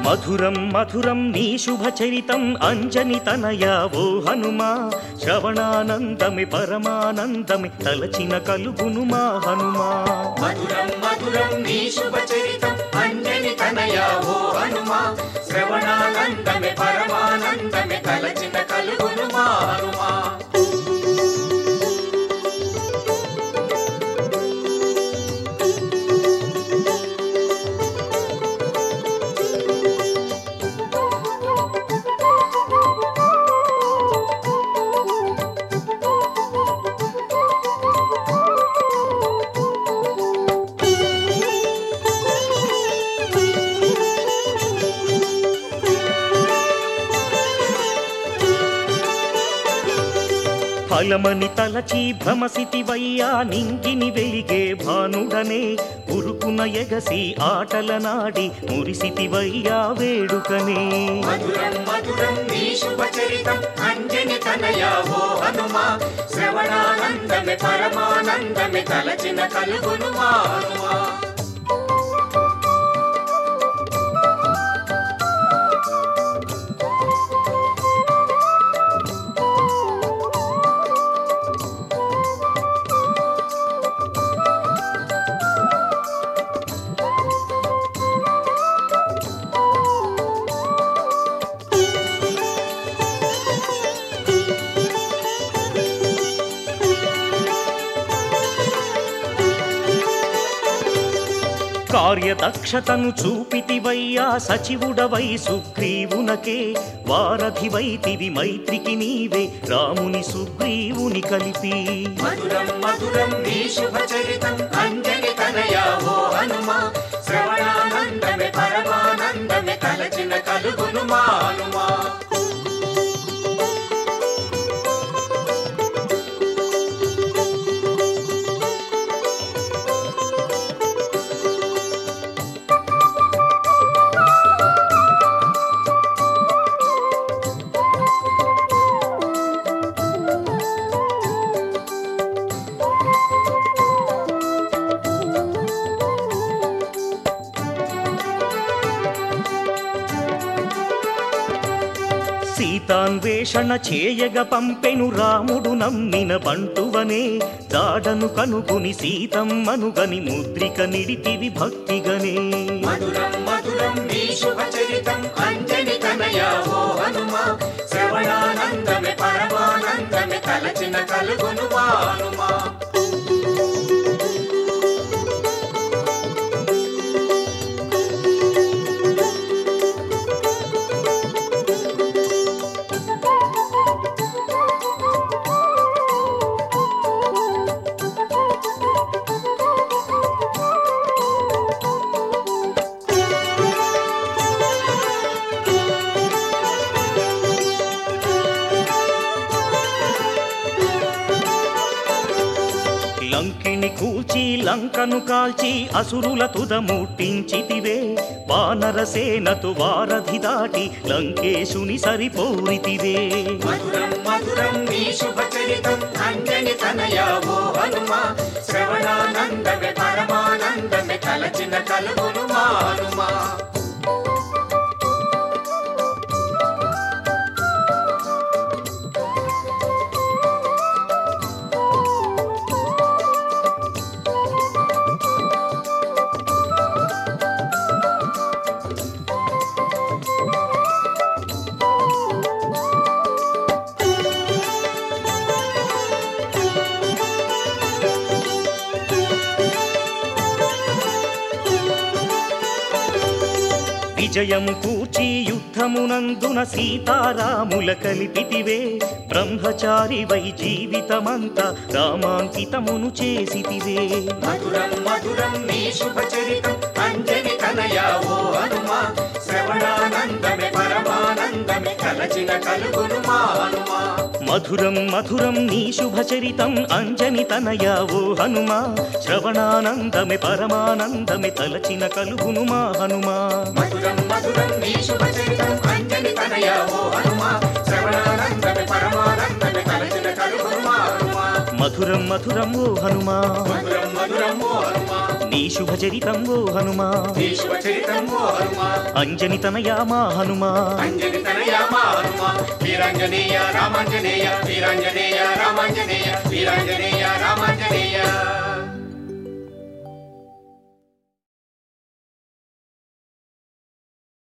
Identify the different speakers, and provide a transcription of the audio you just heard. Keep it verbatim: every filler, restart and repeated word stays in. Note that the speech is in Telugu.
Speaker 1: మధురం మధురం నీ శుభచరితం అంజని తనయా ఓ హనుమా శ్రవణానందమి పరమానందమి తలచిన కలుగును మా హనుమా.
Speaker 2: మధురం మధురం నీ శుభచరితం అంజని తనయా ఓ హనుమా శ్రవణానందమి పరమానందమి తలచిన కలుగును మా హనుమా.
Speaker 1: ఫలమని తలచి భ్రమసితివయ్యా నింగిని వెలిగే భానుడనే ఉరుకున ఎగసి ఆటల నాడి మురిసితివయ్యా వేడుకనే.
Speaker 2: మధురం మధురం నీ శుభచరితం అంజని తనయా ఓ హనుమా శ్రవణానందమి పరమానందమి తలచిన కలుగును మా హనుమా.
Speaker 1: కార్యదక్షతను చూపితివయ్యా సచివుడవై సుగ్రీవునకే వారధివైతివి మైత్రికి నీవే రాముని సుగ్రీవుని కలిపి.
Speaker 2: మధురం మధురం నీ శుభచరితం అంజని తనయా ఓ హనుమా శ్రవణానందమి పరమానందమి తలచిన కలుగును మా హనుమా.
Speaker 1: సీతాన్వేషణ చేయగ పంపెను రాముడు నమ్మిన బంటువనే దాడను కనుగొని సీతమ్మనుగని ముద్రిక నిడితివి భక్తిగనే.
Speaker 2: మధురం మధురం నీ శుభచరితం అంజని తనయా ఓ హనుమా శ్రవణానందమి పరమానందమి తలచిన కలుగును మా హనుమా.
Speaker 1: లంకిని కూల్చి లంకను కాల్చి అసురుల తుదముట్టించితివే వానరసేనతు వారధి దాటి లంకేశుని సరిపోరితివే.
Speaker 2: మధురం మధురం నీ శుభచరితం అంజని తనయా ఓ హనుమా శ్రవణానందమి పరమానందమి తలచిన కలుగును మా హనుమా.
Speaker 1: విజయము కూర్చి యుద్ధమునందున సీతారాముల కలిపితివే బ్రహ్మచారి వై జీవితమంతా రామాంకితమును చేసితివే.
Speaker 2: మధురం మధురం నీ శుభచరితం అంజని తనయా ఓ హనుమా శ్రవణానందమి పరమానందమి తలచిన కలుగును మా హనుమా.
Speaker 1: మధురం మధురం నీ శుభచరితం అంజని తనయా ఓ హనుమా శ్రవణానందమి పరమానందమి తలచిన కలుగును మా హనుమా.
Speaker 2: మధురం మధురం నీ శుభచరితం అంజని తనయా ఓ హనుమా శ్రవణానందమి పరమానందమి తలచిన కలుగును మా హనుమా.
Speaker 1: మధురం మధురం ఓ హనుమా
Speaker 2: మధురం మధురం ఓ హనుమా
Speaker 1: నీ నీ శుభచరితం ఓ హనుమా
Speaker 2: నీ శుభచరితం ఓ హనుమా
Speaker 1: అంజని తనయా మా హనుమా
Speaker 2: అంజని తనయా మా హనుమా వీరాంజనేయ రామాంజనేయ వీరాంజనేయ రామాంజనేయ వీరాంజనేయ రామాంజనేయ